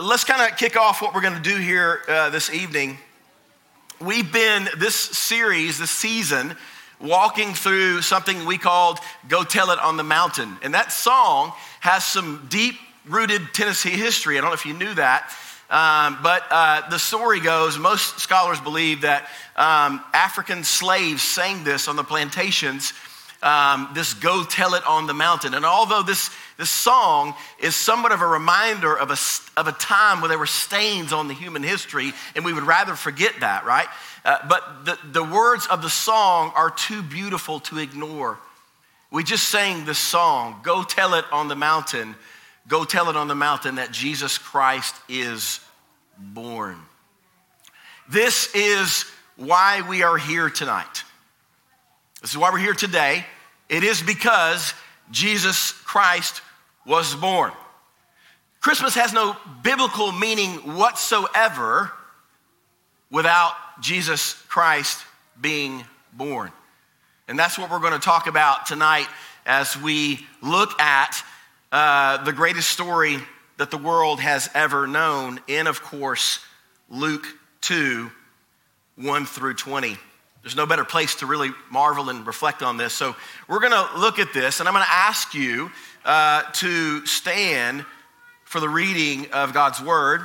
let's kind of kick off what we're going to do here this evening. We've been, this series, this season, walking through something we called Go Tell It on the Mountain. And that song has some deep-rooted Tennessee history. I don't know if you knew that. But the story goes, most scholars believe that African slaves sang this on the plantations, this Go Tell It on the Mountain. And although this song is somewhat of a reminder of a time where there were stains on the human history, and we would rather forget that, right? But the words of the song are too beautiful to ignore. We just sang this song, Go Tell It on the Mountain. Go tell it on the mountain that Jesus Christ is born. This is why we are here tonight. This is why we're here today. It is because Jesus Christ was born. Christmas has no biblical meaning whatsoever without Jesus Christ being born. And that's what we're going to talk about tonight as we look at the greatest story that the world has ever known in, of course, Luke 2, 1 through 20. There's no better place to really marvel and reflect on this. So we're going to look at this, and I'm going to ask you to stand for the reading of God's word.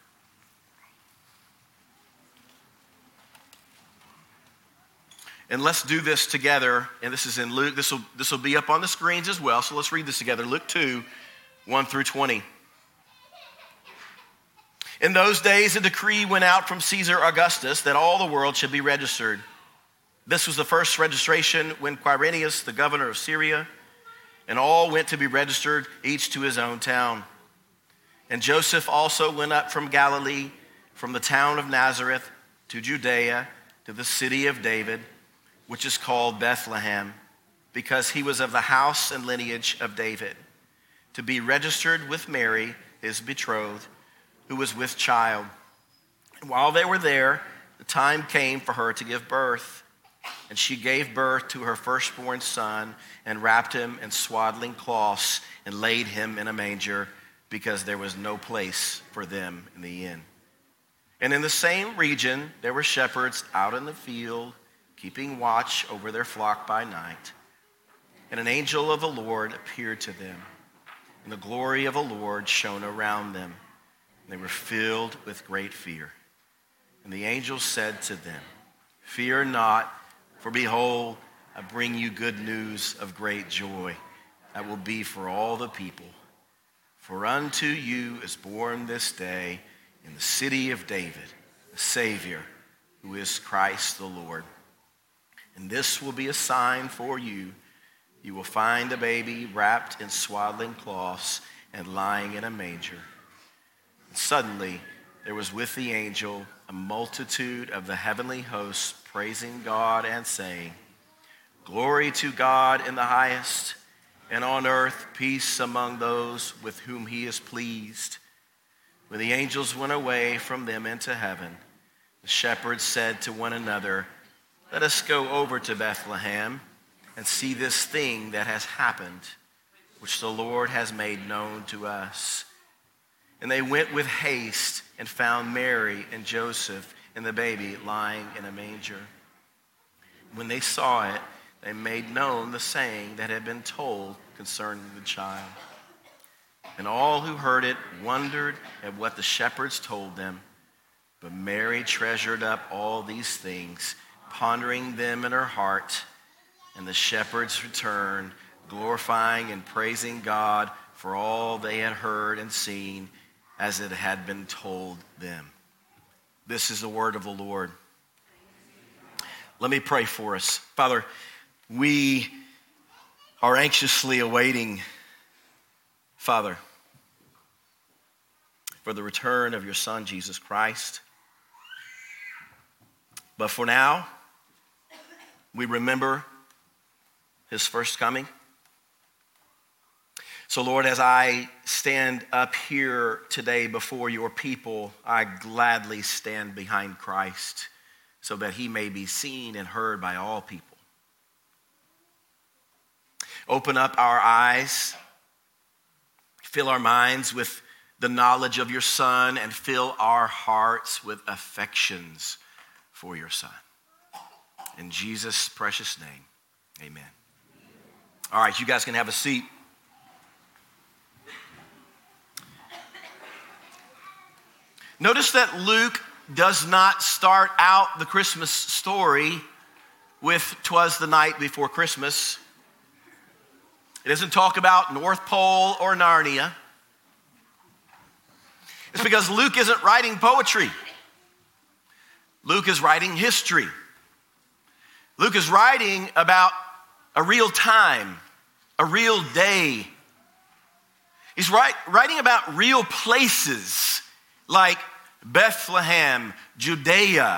And let's do this together. And this is in Luke. This will be up on the screens as well. So let's read this together. Luke 2, 1 through 20. In those days, a decree went out from Caesar Augustus that all the world should be registered. This was the first registration when Quirinius, the governor of Syria, and all went to be registered, each to his own town. And Joseph also went up from Galilee, from the town of Nazareth to Judea, to the city of David, which is called Bethlehem, because he was of the house and lineage of David, to be registered with Mary, his betrothed, who was with child. And while they were there, the time came for her to give birth. And she gave birth to her firstborn son, and wrapped him in swaddling cloths, and laid him in a manger, because there was no place for them in the inn. And in the same region, there were shepherds out in the field, keeping watch over their flock by night. And an angel of the Lord appeared to them, and the glory of the Lord shone around them. And they were filled with great fear. And the angel said to them, "Fear not, for behold, I bring you good news of great joy that will be for all the people. For unto you is born this day in the city of David a Savior, who is Christ the Lord. And this will be a sign for you. You will find a baby wrapped in swaddling cloths and lying in a manger." And suddenly there was with the angel a multitude of the heavenly hosts praising God and saying, "Glory to God in the highest, and on earth peace among those with whom he is pleased." When the angels went away from them into heaven, the shepherds said to one another, "Let us go over to Bethlehem and see this thing that has happened, which the Lord has made known to us." And they went with haste and found Mary and Joseph and the baby lying in a manger. When they saw it, they made known the saying that had been told concerning the child. And all who heard it wondered at what the shepherds told them. But Mary treasured up all these things, pondering them in her heart. And the shepherds returned, glorifying and praising God for all they had heard and seen as it had been told them. This is the word of the Lord. Let me pray for us. Father, we are anxiously awaiting, Father, for the return of your Son, Jesus Christ. But for now, we remember his first coming. So, Lord, as I stand up here today before your people, I gladly stand behind Christ so that he may be seen and heard by all people. Open up our eyes, fill our minds with the knowledge of your Son and fill our hearts with affections for your Son. In Jesus' precious name, amen. All right, you guys can have a seat. Notice that Luke does not start out the Christmas story with "'Twas the night before Christmas." It doesn't talk about North Pole or Narnia. It's because Luke isn't writing poetry. Luke is writing history. Luke is writing about a real time, a real day. He's writing about real places like Bethlehem, Judea,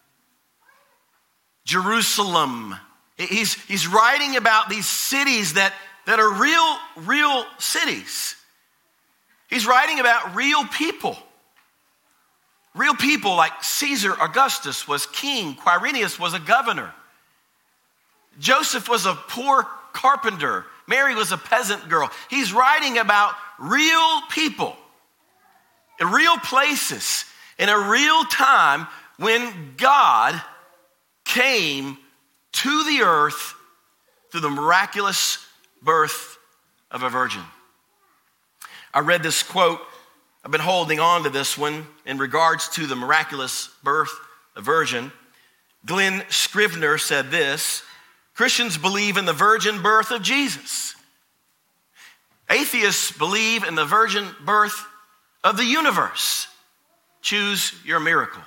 Jerusalem. He's writing about these cities that are real cities. He's writing about real people. Real people like Caesar Augustus was king. Quirinius was a governor. Joseph was a poor carpenter. Mary was a peasant girl. He's writing about real people in real places in a real time when God came to the earth through the miraculous birth of a virgin. I read this quote. I've been holding on to this one in regards to the miraculous birth of a virgin. Glenn Scrivener said this: Christians believe in the virgin birth of Jesus. Atheists believe in the virgin birth of the universe. Choose your miracle.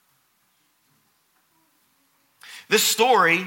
This story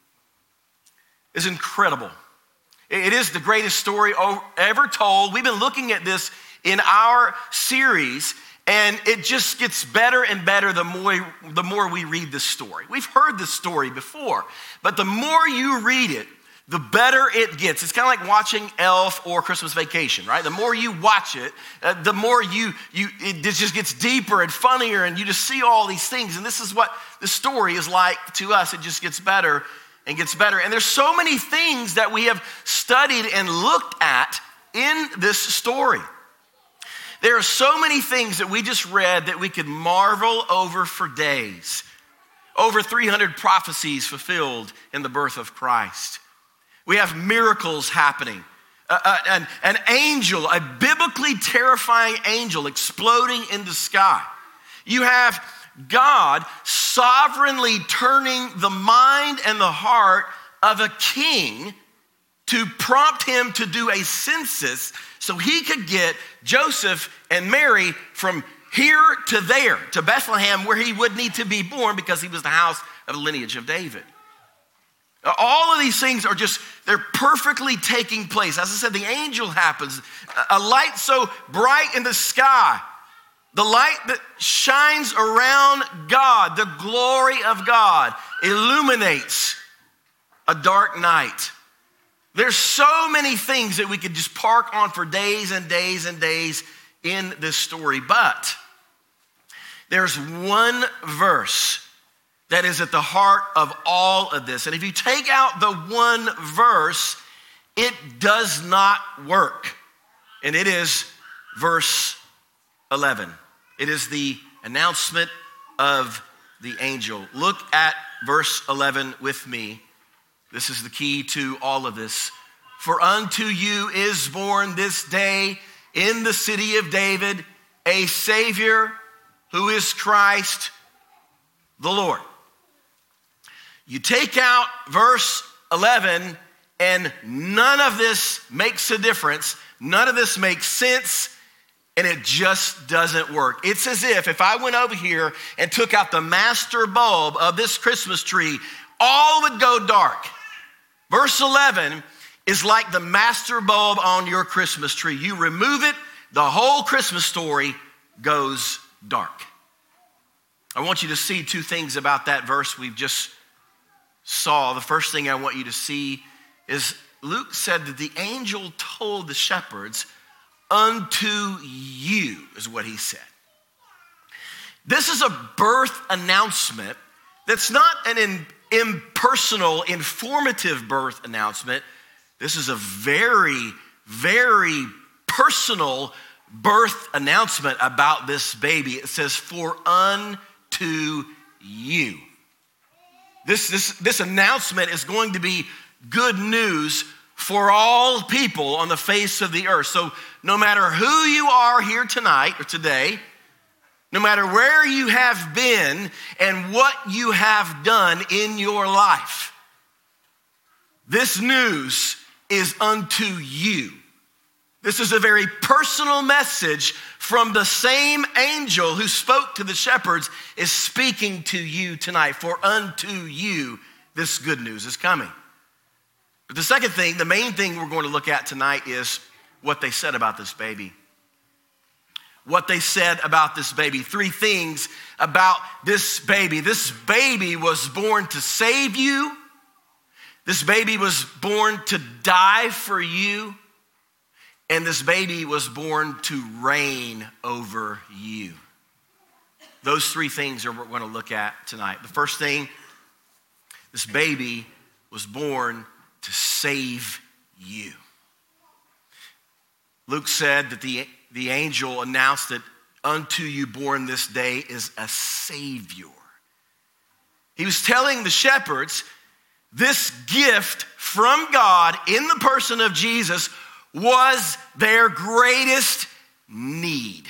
is incredible. It is the greatest story ever told. We've been looking at this in our series, and it just gets better and better the more we read this story. We've heard this story before, but the more you read it, the better it gets. It's kind of like watching Elf or Christmas Vacation, right? The more you watch it, the more it just gets deeper and funnier, and you just see all these things. And this is what the story is like to us. It just gets better and gets better. And there's so many things that we have studied and looked at in this story. There are so many things that we just read that we could marvel over for days. Over 300 prophecies fulfilled in the birth of Christ. We have miracles happening. An angel, a biblically terrifying angel exploding in the sky. You have God sovereignly turning the mind and the heart of a king to prompt him to do a census so he could get Joseph and Mary from here to there, to Bethlehem, where he would need to be born because he was the house of the lineage of David. All of these things are they're perfectly taking place. As I said, the angel happens. A light so bright in the sky. The light that shines around God, the glory of God, illuminates a dark night. There's so many things that we could just park on for days and days and days in this story. But there's one verse that is at the heart of all of this. And if you take out the one verse, it does not work. And it is verse 11. It is the announcement of the angel. Look at verse 11 with me. This is the key to all of this. For unto you is born this day in the city of David a Savior who is Christ the Lord. You take out verse 11 and none of this makes a difference. None of this makes sense, and it just doesn't work. It's as if I went over here and took out the master bulb of this Christmas tree, all would go dark. Verse 11 is like the master bulb on your Christmas tree. You remove it, the whole Christmas story goes dark. I want you to see two things about that verse we've just saw. The first thing I want you to see is Luke said that the angel told the shepherds, unto you is what he said. This is a birth announcement that's not an impersonal, informative birth announcement. This is a very, very personal, birth announcement about this baby. It says, for unto you. This announcement is going to be good news for all people on the face of the earth. So no matter who you are here tonight or today, no matter where you have been and what you have done in your life, this news is unto you. This is a very personal message from the same angel who spoke to the shepherds is speaking to you tonight. For unto you, this good news is coming. But the second thing, the main thing we're going to look at tonight is what they said about this baby. What they said about this baby. 3 things about this baby. This baby was born to save you. This baby was born to die for you. And this baby was born to reign over you. Those 3 things are what we're going to look at tonight. The first thing, this baby was born to save you. Luke said that the angel announced that unto you born this day is a Savior. He was telling the shepherds this gift from God in the person of Jesus was their greatest need.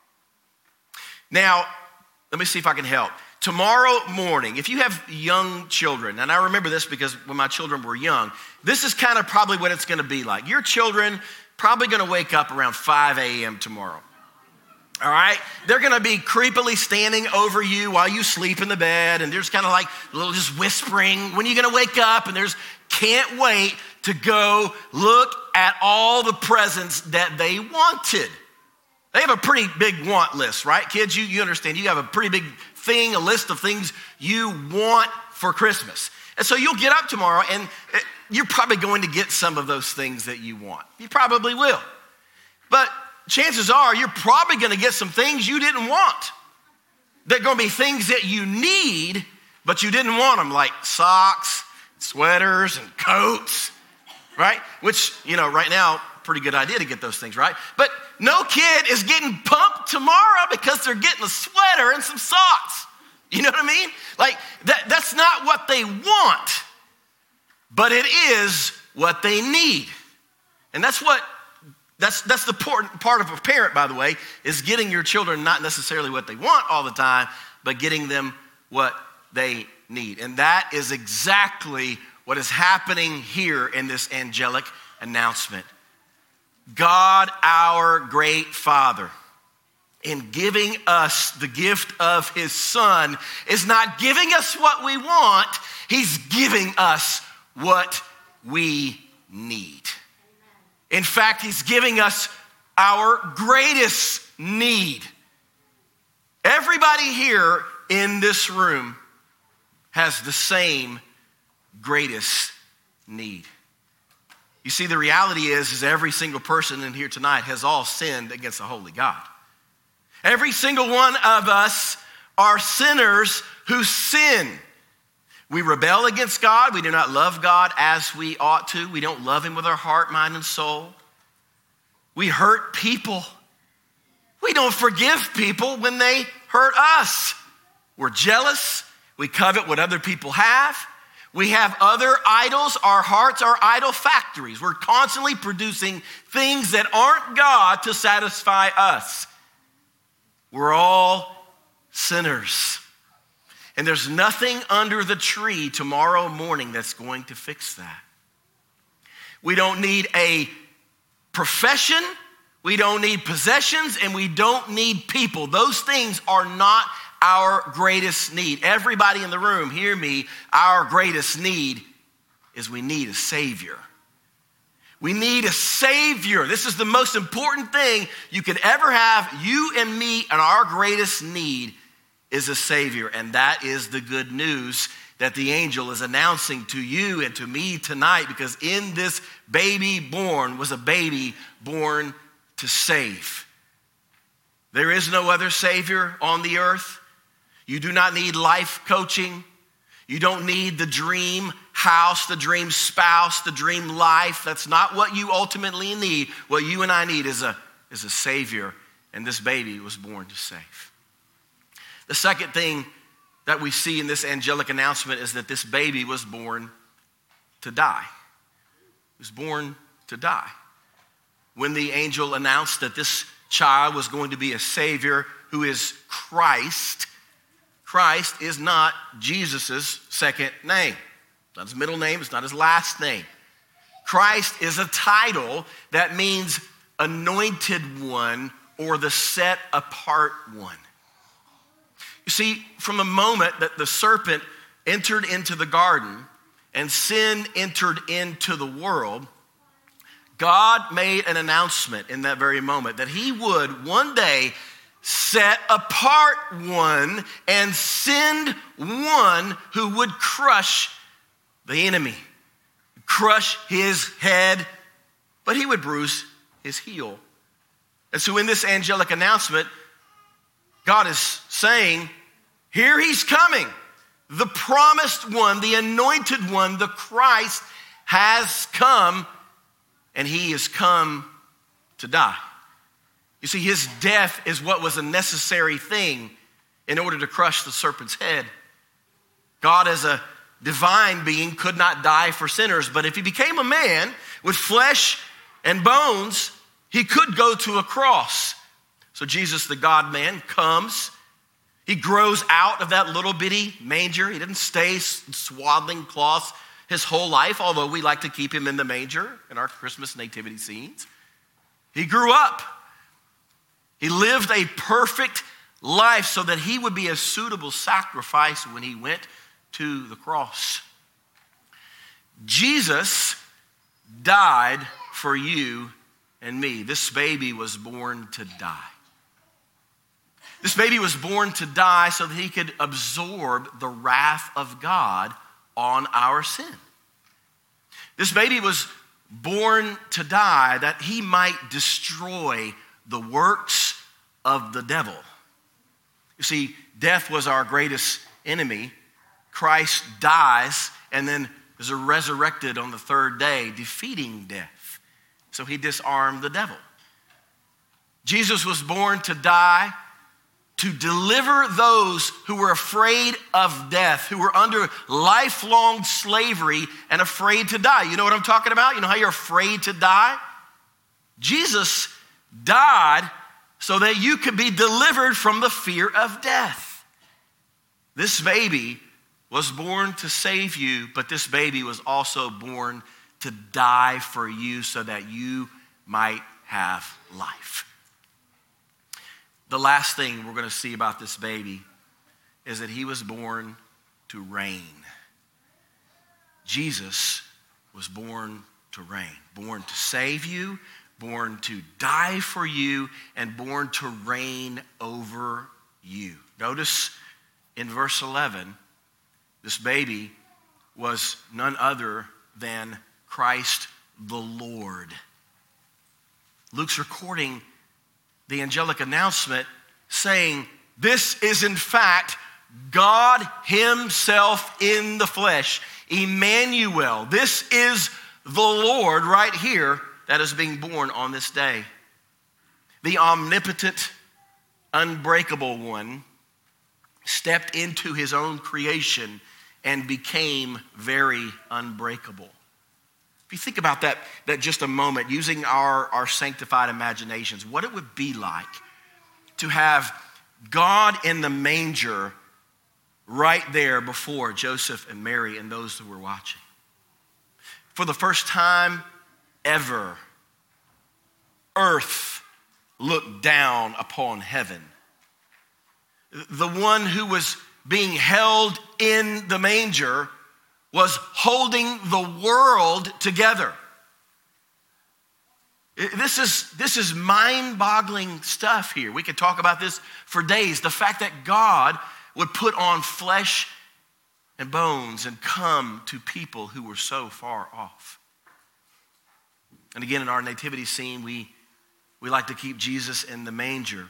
Now, let me see if I can help. Tomorrow morning, if you have young children, and I remember this because when my children were young, this is kind of probably what it's going to be like. Your children probably going to wake up around 5 a.m. tomorrow. All right? They're going to be creepily standing over you while you sleep in the bed, and there's kind of like a little just whispering, when are you going to wake up? And there's can't wait to go look at all the presents that they wanted. They have a pretty big want list, right? Kids, you understand, you have a pretty big thing, a list of things you want for Christmas. And so you'll get up tomorrow and you're probably going to get some of those things that you want. You probably will. But chances are you're probably going to get some things you didn't want. They're going to be things that you need, but you didn't want them, like socks, sweaters, and coats, right? Which, right now, pretty good idea to get those things, right? But no kid is getting pumped tomorrow because they're getting a sweater and some socks. You know what I mean? Like, that's not what they want, but it is what they need. And that's the important part of a parent, by the way, is getting your children not necessarily what they want all the time, but getting them what they need. And that is exactly what is happening here in this angelic announcement. God, our great Father, in giving us the gift of his Son, is not giving us what we want. He's giving us what we need. In fact, he's giving us our greatest need. Everybody here in this room has the same greatest need. You see, the reality is every single person in here tonight has all sinned against a holy God. Every single one of us are sinners who sin. We rebel against God. We do not love God as we ought to. We don't love him with our heart, mind, and soul. We hurt people. We don't forgive people when they hurt us. We're jealous. We covet what other people have. We have other idols. Our hearts are idol factories. We're constantly producing things that aren't God to satisfy us. We're all sinners. And there's nothing under the tree tomorrow morning that's going to fix that. We don't need a profession, we don't need possessions, and we don't need people. Those things are not our greatest need. Everybody in the room, hear me, our greatest need is we need a Savior. We need a Savior. This is the most important thing you could ever have. You and me, and our greatest need is a Savior. And that is the good news that the angel is announcing to you and to me tonight, because in this baby born was a baby born to save. There is no other Savior on the earth. You do not need life coaching. You don't need the dream house, the dream spouse, the dream life. That's not what you ultimately need. What you and I need is a is a Savior, and this baby was born to save. The second thing that we see in this angelic announcement is that this baby was born to die. He was born to die. When the angel announced that this child was going to be a Savior who is Christ, Christ is not Jesus' second name. It's not his middle name, it's not his last name. Christ is a title that means anointed one or the set apart one. You see, from the moment that the serpent entered into the garden and sin entered into the world, God made an announcement in that very moment that he would one day set apart one and send one who would crush the enemy, crush his head, but he would bruise his heel. And so in this angelic announcement, God is saying, here he's coming. The promised one, the anointed one, the Christ has come, and he has come to die. You see, his death is what was a necessary thing in order to crush the serpent's head. God, as a divine being, could not die for sinners, but if he became a man with flesh and bones, he could go to a cross. So Jesus, the God-man, comes. He grows out of that little bitty manger. He didn't stay in swaddling cloths his whole life, although we like to keep him in the manger in our Christmas nativity scenes. He grew up. He lived a perfect life so that he would be a suitable sacrifice when he went to the cross. Jesus died for you and me. This baby was born to die. This baby was born to die so that he could absorb the wrath of God on our sin. This baby was born to die that he might destroy the works of the devil. You see, death was our greatest enemy. Christ dies and then is resurrected on the third day, defeating death. So he disarmed the devil. Jesus was born to die to deliver those who were afraid of death, who were under lifelong slavery and afraid to die. You know what I'm talking about? You know how you're afraid to die? Jesus died so that you could be delivered from the fear of death. This baby was born to save you, but this baby was also born to die for you so that you might have life. The last thing we're going to see about this baby is that he was born to reign. Jesus was born to reign, born to save you, born to die for you, and born to reign over you. Notice in verse 11, this baby was none other than Christ the Lord. Luke's recording the angelic announcement saying, this is in fact God himself in the flesh, Emmanuel. This is the Lord right here that is being born on this day. The omnipotent, unbreakable one stepped into his own creation and became very unbreakable. If you think about that just a moment, using our sanctified imaginations, what it would be like to have God in the manger right there before Joseph and Mary and those who were watching. For the first time ever, earth looked down upon heaven. The one who was being held in the manger was holding the world together. This is mind-boggling stuff here. We could talk about this for days. The fact that God would put on flesh and bones and come to people who were so far off. And again, in our nativity scene, we like to keep Jesus in the manger.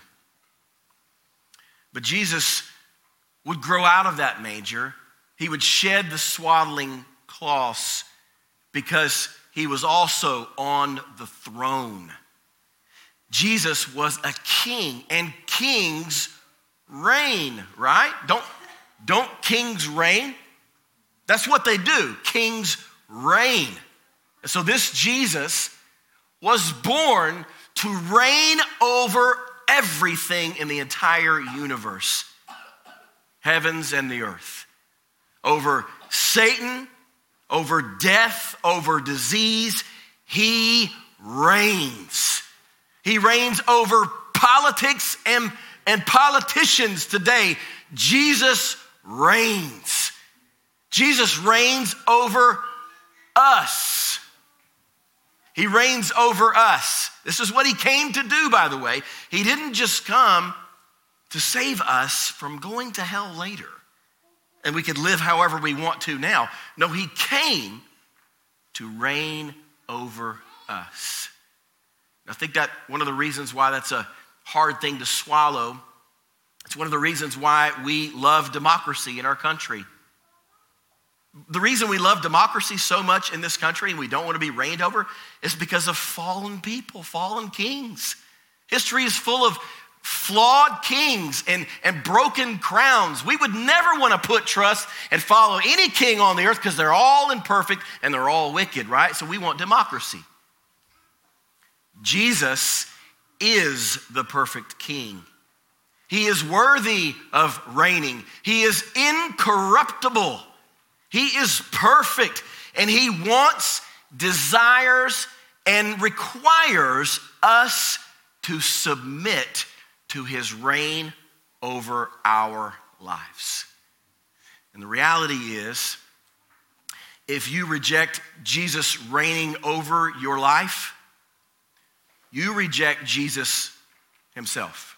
But Jesus would grow out of that manger. He would shed the swaddling cloths because he was also on the throne. Jesus was a king, and kings reign, right? Don't kings reign? That's what they do. Kings reign. And so this Jesus was born to reign over everything in the entire universe, heavens and the earth, over Satan, over death, over disease. He reigns. He reigns over politics and politicians today. Jesus reigns. Jesus reigns over us. He reigns over us. This is what he came to do, by the way. He didn't just come to save us from going to hell later, and we could live however we want to now. No, he came to reign over us. I think that one of the reasons why that's a hard thing to swallow, it's one of the reasons why we love democracy in our country. The reason we love democracy so much in this country and we don't want to be reigned over is because of fallen people, fallen kings. History is full of flawed kings and broken crowns. We would never want to put trust and follow any king on the earth because they're all imperfect and they're all wicked, right? So we want democracy. Jesus is the perfect king. He is worthy of reigning. He is incorruptible. He is perfect, and he wants, desires, and requires us to submit to his reign over our lives. And the reality is, if you reject Jesus reigning over your life, you reject Jesus himself.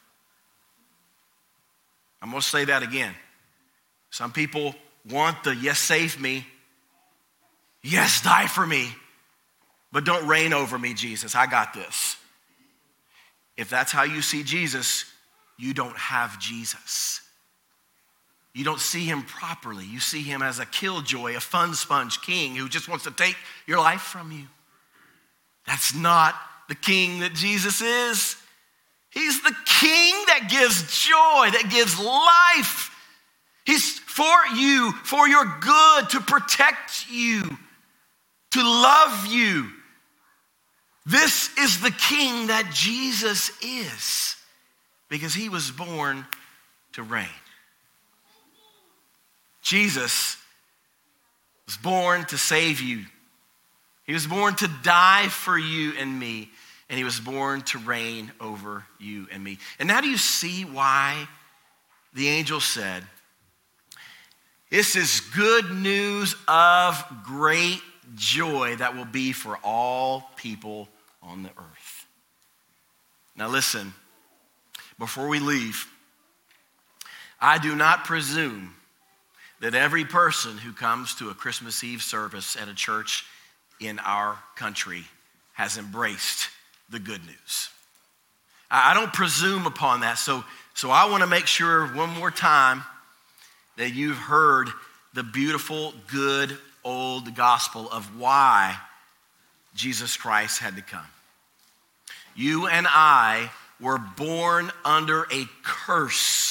I'm going to say that again. Some people want the yes, save me, yes, die for me, but don't reign over me, Jesus. I got this. If that's how you see Jesus, you don't have Jesus. You don't see him properly. You see him as a killjoy, a fun sponge king who just wants to take your life from you. That's not the king that Jesus is. He's the king that gives joy, that gives life. He's for you, for your good, to protect you, to love you. This is the king that Jesus is, because he was born to reign. Jesus was born to save you. He was born to die for you and me, and he was born to reign over you and me. And now do you see why the angel said, this is good news of great joy that will be for all people on the earth. Now listen, before we leave, I do not presume that every person who comes to a Christmas Eve service at a church in our country has embraced the good news. I don't presume upon that, so I want to make sure one more time that you've heard the beautiful, good, old gospel of why Jesus Christ had to come. You and I were born under a curse.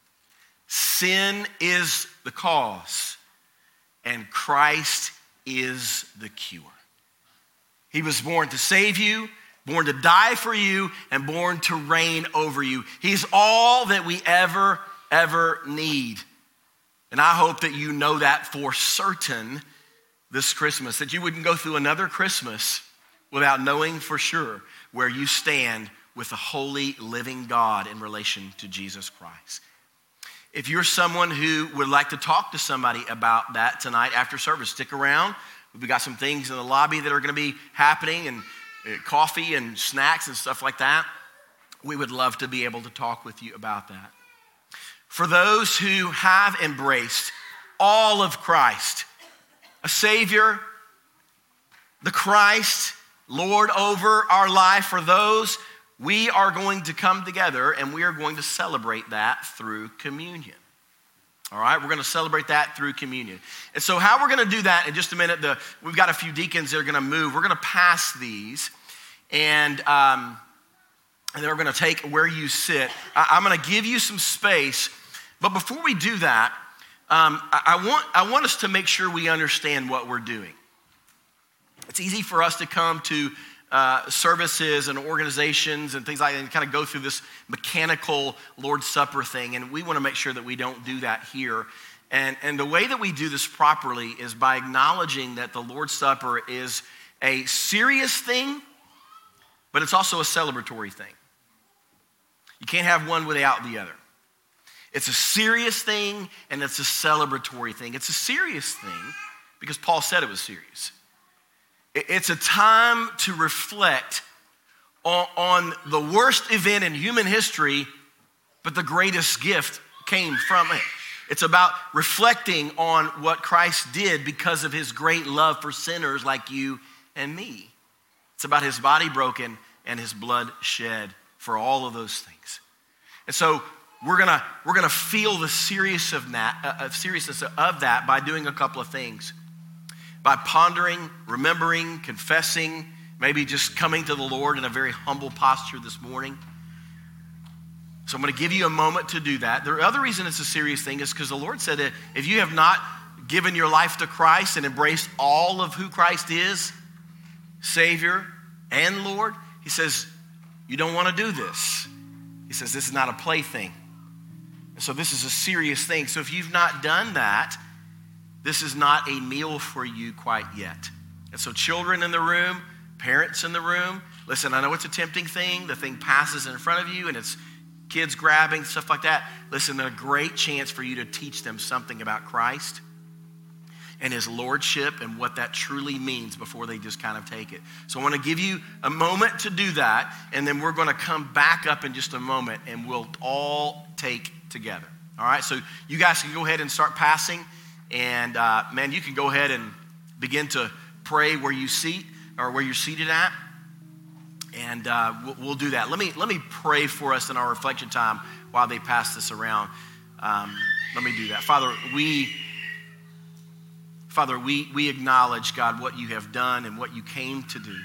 Sin is the cause, and Christ is the cure. He was born to save you, born to die for you, and born to reign over you. He's all that we ever need. And I hope that you know that for certain this Christmas, that you wouldn't go through another Christmas without knowing for sure where you stand with the holy, living God in relation to Jesus Christ. If you're someone who would like to talk to somebody about that tonight after service, stick around. We've got some things in the lobby that are going to be happening, and coffee and snacks and stuff like that. We would love to be able to talk with you about that. For those who have embraced all of Christ, a Savior, the Christ, Lord over our life, for those, we are going to come together and we are going to celebrate that through communion. All right, we're going to celebrate that through communion. And so how we're going to do that in just a minute, we've got a few deacons that are going to move. We're going to pass these. And and then we're going to take where you sit. I'm going to give you some space, but before we do that, I want us to make sure we understand what we're doing. It's easy for us to come to services and organizations and things like that and kind of go through this mechanical Lord's Supper thing, and we want to make sure that we don't do that here. And the way that we do this properly is by acknowledging that the Lord's Supper is a serious thing, but it's also a celebratory thing. You can't have one without the other. It's a serious thing and it's a celebratory thing. It's a serious thing because Paul said it was serious. It's a time to reflect on the worst event in human history, but the greatest gift came from it. It's about reflecting on what Christ did because of his great love for sinners like you and me. It's about his body broken and his blood shed for all of those things. And so we're gonna feel the seriousness of that by doing a couple of things. By pondering, remembering, confessing, maybe just coming to the Lord in a very humble posture this morning. So I'm going to give you a moment to do that. The other reason it's a serious thing is because the Lord said that if you have not given your life to Christ and embraced all of who Christ is, Savior and Lord, he says, you don't want to do this. He says, this is not a plaything. And so this is a serious thing. So if you've not done that, this is not a meal for you quite yet. And so children in the room, parents in the room, listen, I know it's a tempting thing. The thing passes in front of you and it's kids grabbing, stuff like that. Listen, a great chance for you to teach them something about Christ and his lordship and what that truly means before they just kind of take it. So I want to give you a moment to do that, and then we're going to come back up in just a moment and we'll all take together. All right, so you guys can go ahead and start passing. And man, you can go ahead and begin to pray where you seat or where you're seated at, and we'll do that. Let me pray for us in our reflection time while they pass this around. Let me do that, Father. We acknowledge, God, what you have done and what you came to do.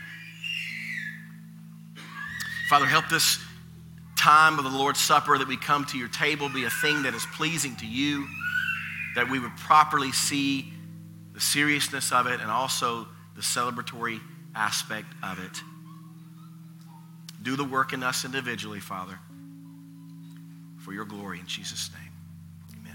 Father, help this time of the Lord's Supper that we come to your table be a thing that is pleasing to you, that we would properly see the seriousness of it and also the celebratory aspect of it. Do the work in us individually, Father, for your glory in Jesus' name. Amen.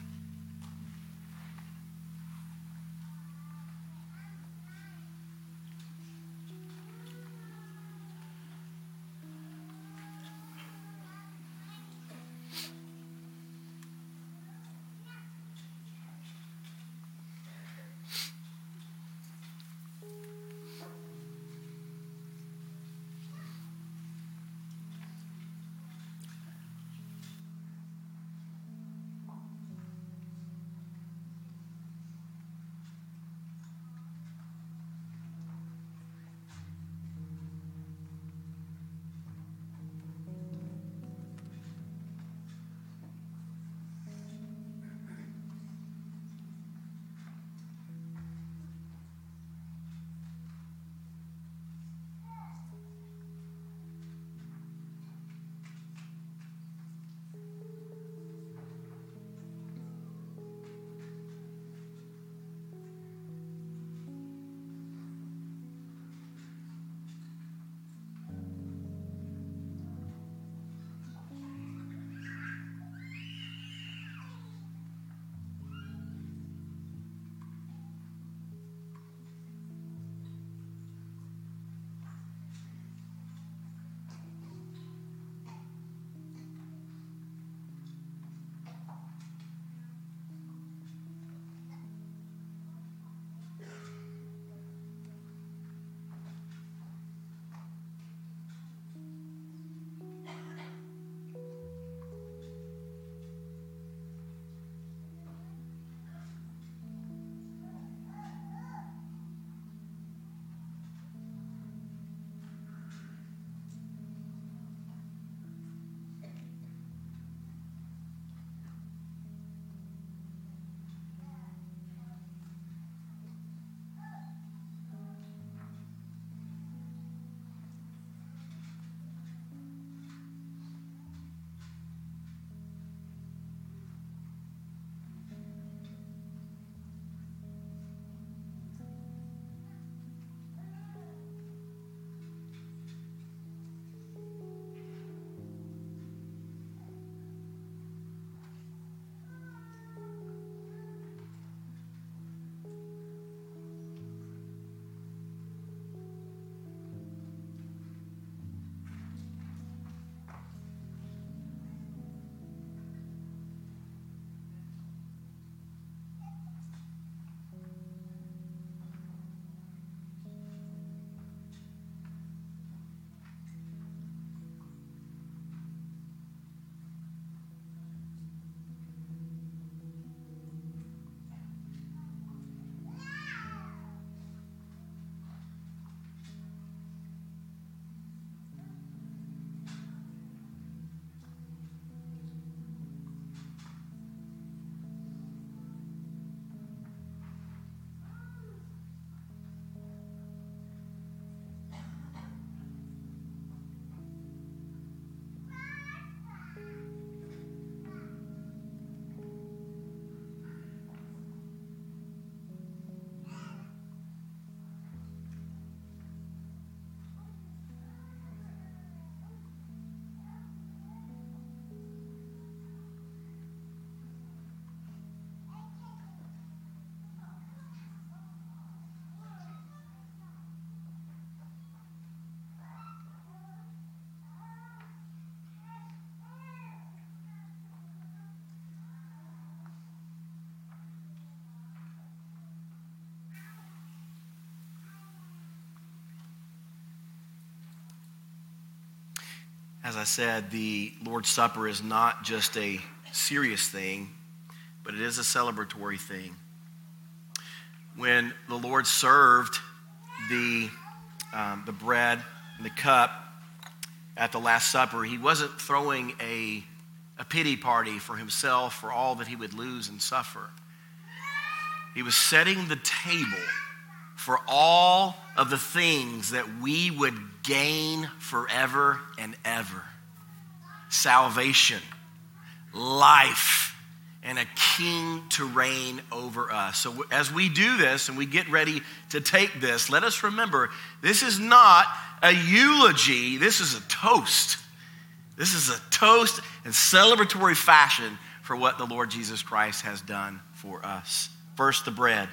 As I said, the Lord's Supper is not just a serious thing, but it is a celebratory thing. When the Lord served the bread and the cup at the Last Supper, he wasn't throwing a pity party for himself for all that he would lose and suffer. He was setting the table for all of the things that we would gain forever and ever. Salvation, life, and a king to reign over us. So as we do this and we get ready to take this, let us remember, this is not a eulogy, this is a toast. This is a toast and celebratory fashion for what the Lord Jesus Christ has done for us. First, the bread.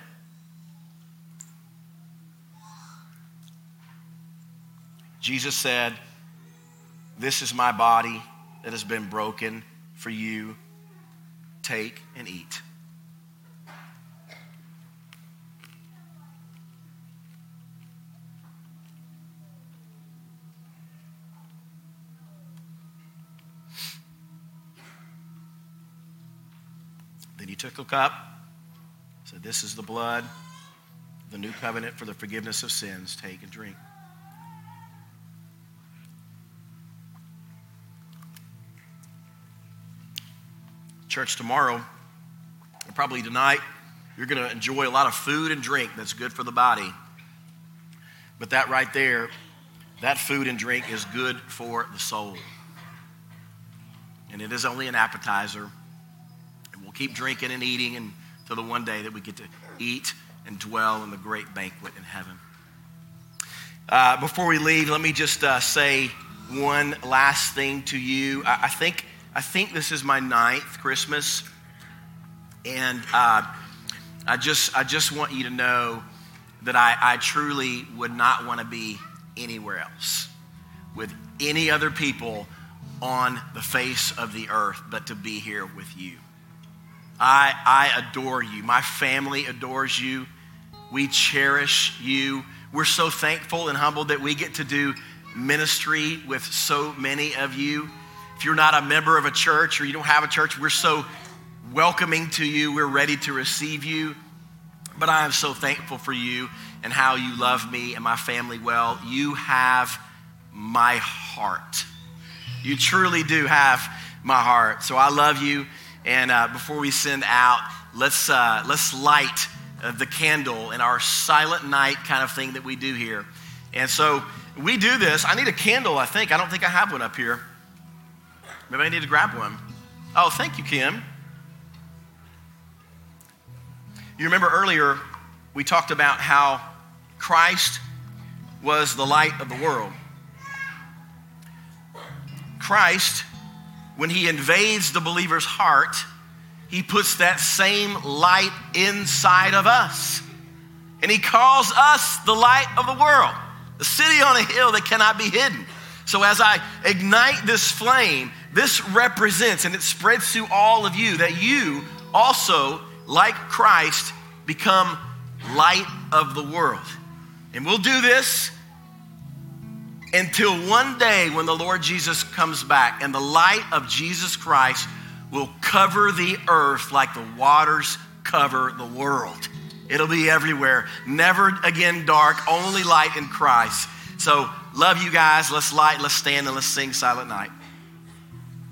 Jesus said, "This is my body that has been broken for you. Take and eat." Then he took the cup, said, "This is the blood of the new covenant for the forgiveness of sins. Take and drink." Church, tomorrow, and probably tonight, you're going to enjoy a lot of food and drink that's good for the body. But that right there, that food and drink is good for the soul. And it is only an appetizer. And we'll keep drinking and eating until the one day that we get to eat and dwell in the great banquet in heaven. Before we leave, let me just say one last thing to you. I think this is my 9th Christmas, and I just want you to know that I truly would not want to be anywhere else with any other people on the face of the earth but to be here with you. I adore you. My family adores you. We cherish you. We're so thankful and humbled that we get to do ministry with so many of you. If you're not a member of a church or you don't have a church, we're so welcoming to you. We're ready to receive you. But I am so thankful for you and how you love me and my family well. You have my heart. You truly do have my heart. So I love you. And before we send out, let's light the candle in our silent night kind of thing that we do here. And so we do this. I need a candle, I think. I don't think I have one up here. Maybe I need to grab one. Oh, thank you, Kim. You remember earlier we talked about how Christ was the light of the world. Christ, when he invades the believer's heart, he puts that same light inside of us. And he calls us the light of the world, the city on a hill that cannot be hidden. So as I ignite this flame, this represents, and it spreads to all of you, that you also, like Christ, become light of the world. And we'll do this until one day when the Lord Jesus comes back and the light of Jesus Christ will cover the earth like the waters cover the world. It'll be everywhere. Never again dark, only light in Christ. So love you guys. Let's light, let's stand, and let's sing Silent Night.